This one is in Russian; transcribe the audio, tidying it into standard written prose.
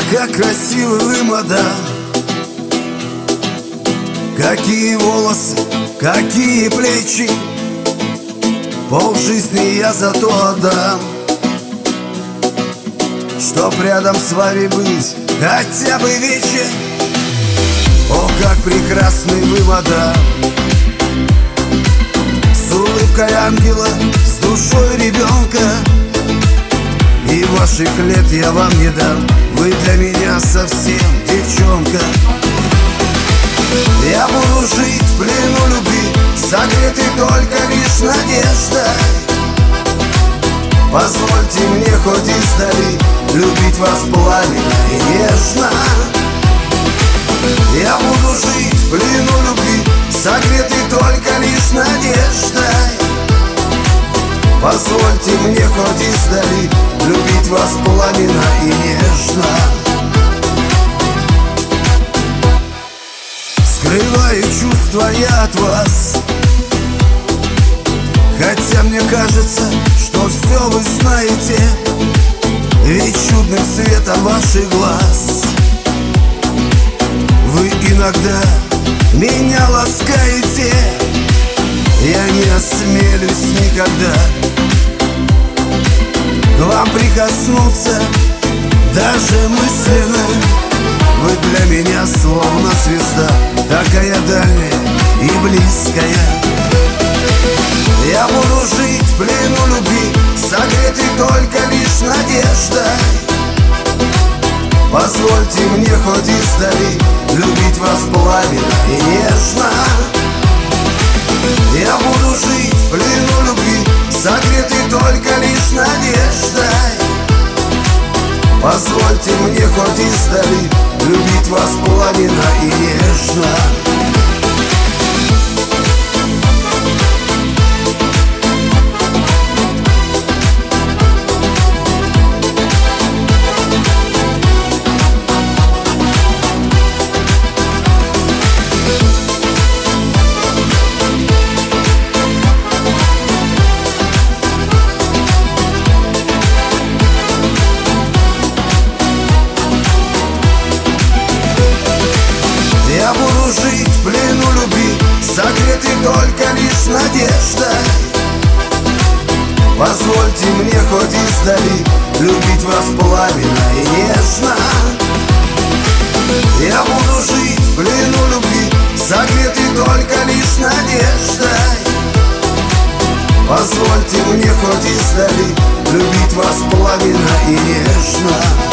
как красивы вы, мадам. Какие волосы, какие плечи, полжизни я за то отдам, чтоб рядом с вами быть хотя бы вечер. О, как прекрасны вы, мадам, с улыбкой ангела, с душой ребенка. И ваших лет я вам не дам, вы для меня совсем девчонка. Я буду жить в плену любви, согретый только лишь надеждой. Позвольте мне хоть издали любить вас пламенно и нежно. Я буду жить в плену любви, согретый только лишь надеждой. Позвольте мне хоть издали любить вас пламенно и нежно. Скрываю чувства я от вас, хотя мне кажется, что все вы знаете, ведь чудным светом ваших глаз вы иногда меня ласкаете. Я не осмелюсь никогда к вам прикоснуться, даже мысленно. Вы для меня словно звезда, такая дальняя и близкая. Я буду жить в плену любви, согретый только лишь надеждой. Позвольте мне хоть издали любить вас пламенно и нежно. Я буду жить в плену любви, согретый только лишь надеждой. Позвольте мне хоть издали любить вас пламенно и нежно. Я буду жить в плену любви, согретый только лишь надеждой. Позвольте мне хоть издали любить вас пламенно и нежно. Я буду жить в плену любви, согретый только лишь надеждой. Позвольте мне хоть издали любить вас пламенно и нежно.